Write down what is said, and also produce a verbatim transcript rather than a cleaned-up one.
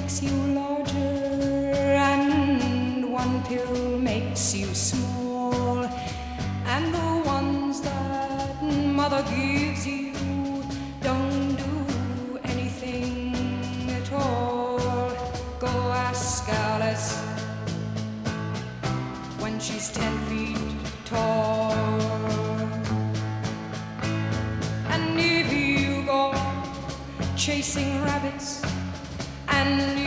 makes you larger, and one pill makes you small, and the ones that mother gives you don't do anything at all. Go ask Alice when she's ten feet tall. And if you go chasing rabbits and